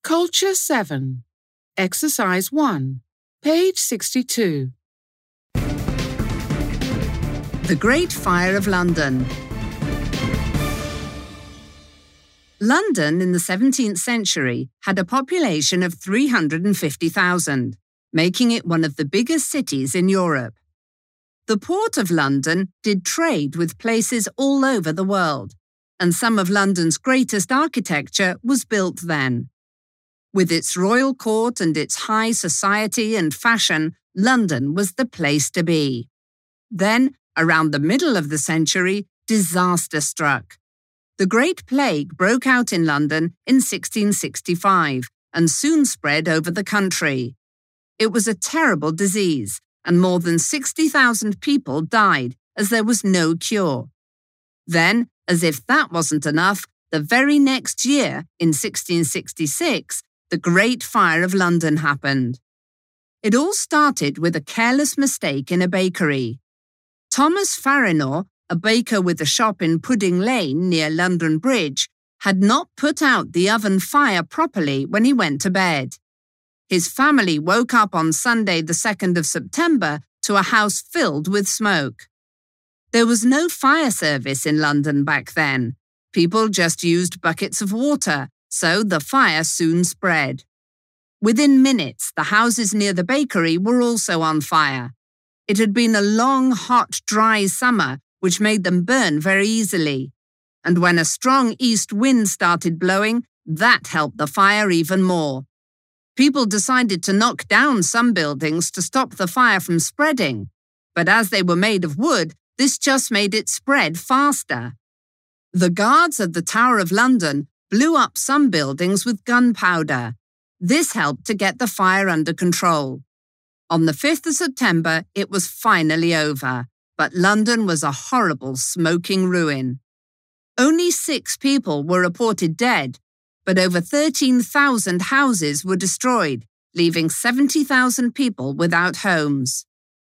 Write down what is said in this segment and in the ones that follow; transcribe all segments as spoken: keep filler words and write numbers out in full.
Culture seven, Exercise one, page sixty-two. The Great Fire of London. London in the seventeenth century had a population of three hundred fifty thousand, making it one of the biggest cities in Europe. The Port of London did trade with places all over the world, and some of London's greatest architecture was built then. With its royal court and its high society and fashion, London was the place to be. Then, around the middle of the century, disaster struck. The Great Plague broke out in London in sixteen sixty-five and soon spread over the country. It was a terrible disease, and more than sixty thousand people died as there was no cure. Then, as if that wasn't enough, the very next year, in sixteen sixty-six, the Great Fire of London happened. It all started with a careless mistake in a bakery. Thomas Farinor, a baker with a shop in Pudding Lane near London Bridge, had not put out the oven fire properly when he went to bed. His family woke up on Sunday the second of September to a house filled with smoke. There was no fire service in London back then. People just used buckets of water, so the fire soon spread. Within minutes, the houses near the bakery were also on fire. It had been a long, hot, dry summer, which made them burn very easily. And when a strong east wind started blowing, that helped the fire even more. People decided to knock down some buildings to stop the fire from spreading. But as they were made of wood, this just made it spread faster. The guards of the Tower of London blew up some buildings with gunpowder. This helped to get the fire under control. On the fifth of September, it was finally over, but London was a horrible smoking ruin. Only six people were reported dead, but over thirteen thousand houses were destroyed, leaving seventy thousand people without homes.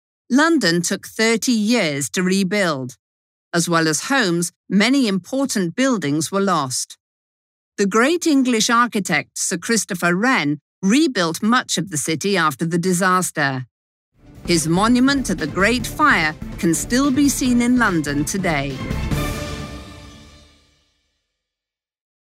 London took thirty years to rebuild. As well as homes, many important buildings were lost. The great English architect Sir Christopher Wren rebuilt much of the city after the disaster. His monument to the Great Fire can still be seen in London today.